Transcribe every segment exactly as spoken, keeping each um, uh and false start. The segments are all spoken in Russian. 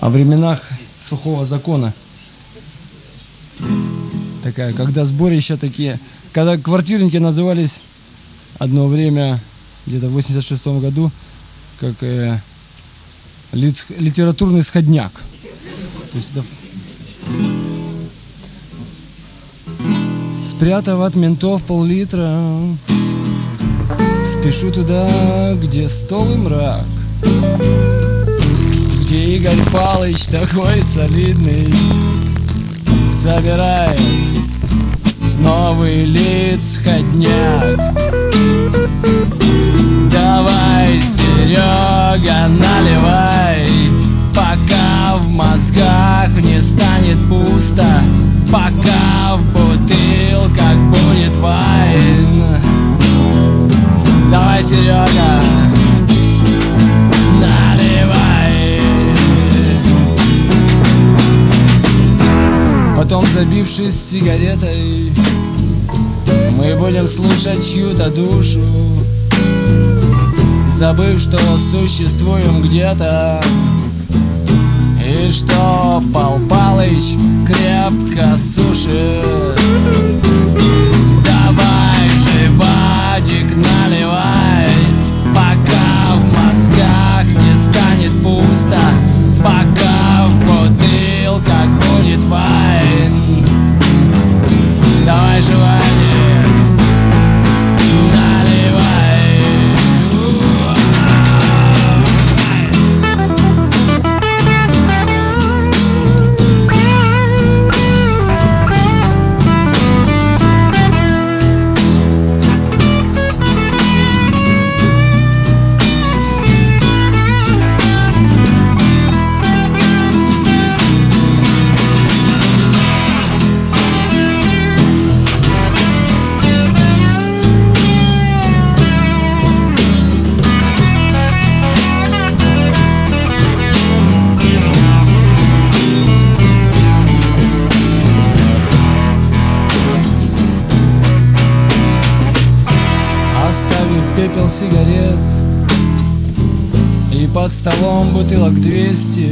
о временах сухого закона. Такая, когда сборища такие, когда квартирники назывались одно время, где-то в восемьдесят шестом году, как э, лиц, литературный сходняк. То есть это... Спрятав от ментов пол-литра, спешу туда, где стол и мрак, где Игорь Палыч такой солидный собирает новый лиц сходняк. Давай, Серега, наливай, пока в мозгах не станет пусто, пока в бутылках будет вайн. Давай, Серега, наливай. Потом, забившись сигаретой, мы будем слушать чью-то душу, забыв, что существуем где-то, и что Пал Палыч крепко сушит. Давай же, Вадик, наливай, пока в мозгах не станет пусто, пока в бутылках будет вайн. Давай же, Вадик, наливай. Пепел сигарет и под столом бутылок двести,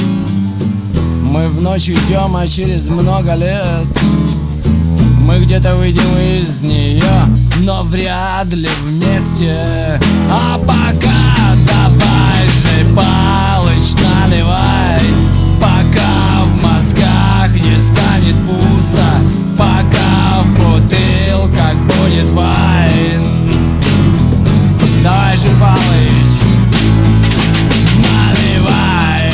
мы в ночь идем, а через много лет мы где-то выйдем из нее, но вряд ли вместе. А пока давай же, Палыч, наливай, пока в мозгах не станет пусто, пока в бутылках будет вайн. Давай же, Палыч, наливай.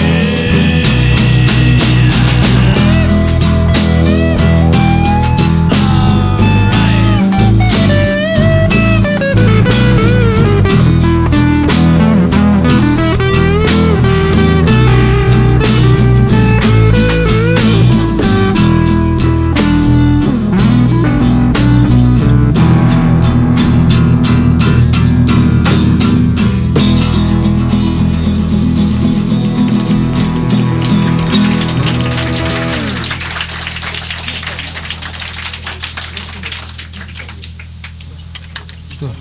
Что?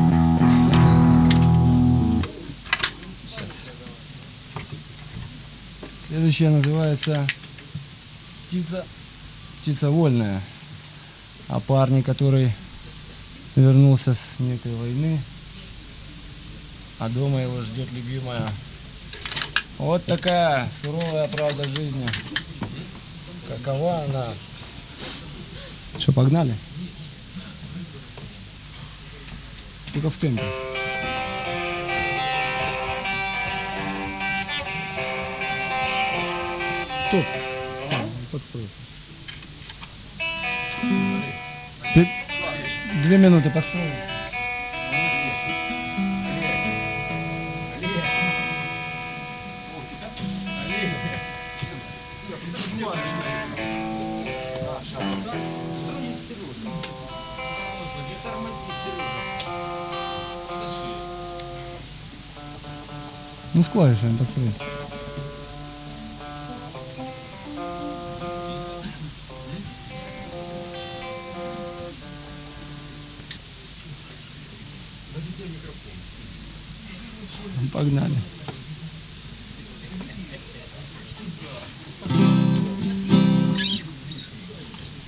Сейчас. Следующая называется «Птица, птица вольная». О парне, который вернулся с некой войны, а дома его ждет любимая. Вот такая суровая правда жизни. Какова она? Что, погнали? Только в темпе. Стоп. Сам, подстрой. Пи... Две минуты подстрой. Ну, с клавишами построить. Погнали.